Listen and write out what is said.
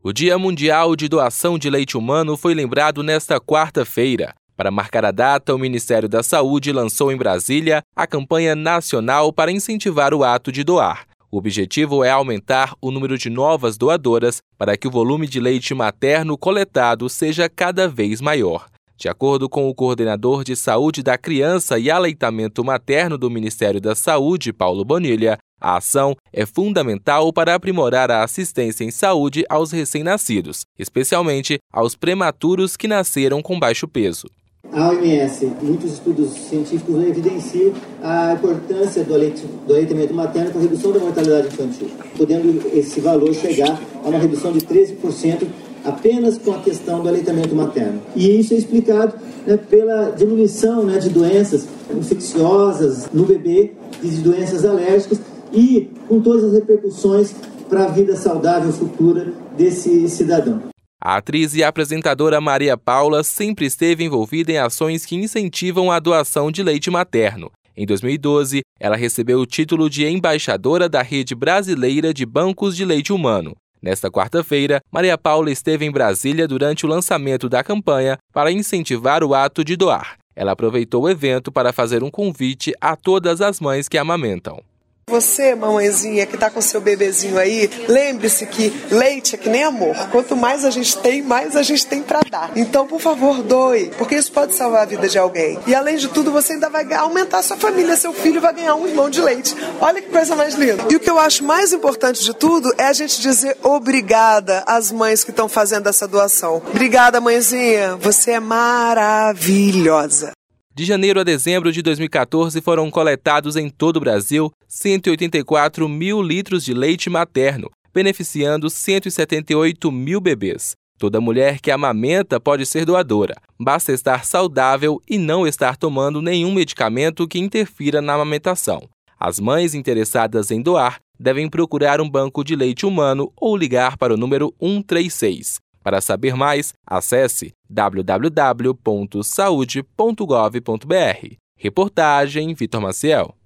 O Dia Mundial de Doação de Leite Humano foi lembrado nesta quarta-feira. Para marcar a data, o Ministério da Saúde lançou em Brasília a campanha nacional para incentivar o ato de doar. O objetivo é aumentar o número de novas doadoras para que o volume de leite materno coletado seja cada vez maior. De acordo com o coordenador de saúde da criança e aleitamento materno do Ministério da Saúde, Paulo Bonilha, a ação é fundamental para aprimorar a assistência em saúde aos recém-nascidos, especialmente aos prematuros que nasceram com baixo peso. A OMS, muitos estudos científicos evidenciam a importância do aleitamento materno para a redução da mortalidade infantil, podendo esse valor chegar a uma redução de 13% apenas com a questão do aleitamento materno. E isso é explicado pela diminuição de doenças infecciosas no bebê, de doenças alérgicas e com todas as repercussões para a vida saudável futura desse cidadão. A atriz e apresentadora Maria Paula sempre esteve envolvida em ações que incentivam a doação de leite materno. Em 2012, ela recebeu o título de embaixadora da Rede Brasileira de Bancos de Leite Humano. Nesta quarta-feira, Maria Paula esteve em Brasília durante o lançamento da campanha para incentivar o ato de doar. Ela aproveitou o evento para fazer um convite a todas as mães que amamentam. Você, mamãezinha, que está com seu bebezinho aí, lembre-se que leite é que nem amor. Quanto mais a gente tem para dar. Então, por favor, doe, porque isso pode salvar a vida de alguém. E, além de tudo, você ainda vai aumentar a sua família. Seu filho vai ganhar um irmão de leite. Olha que coisa mais linda. E o que eu acho mais importante de tudo é a gente dizer obrigada às mães que estão fazendo essa doação. Obrigada, mãezinha. Você é maravilhosa. De janeiro a dezembro de 2014, foram coletados em todo o Brasil 184 mil litros de leite materno, beneficiando 178 mil bebês. Toda mulher que amamenta pode ser doadora. Basta estar saudável e não estar tomando nenhum medicamento que interfira na amamentação. As mães interessadas em doar devem procurar um banco de leite humano ou ligar para o número 136. Para saber mais, acesse www.saude.gov.br. Reportagem Vitor Maciel.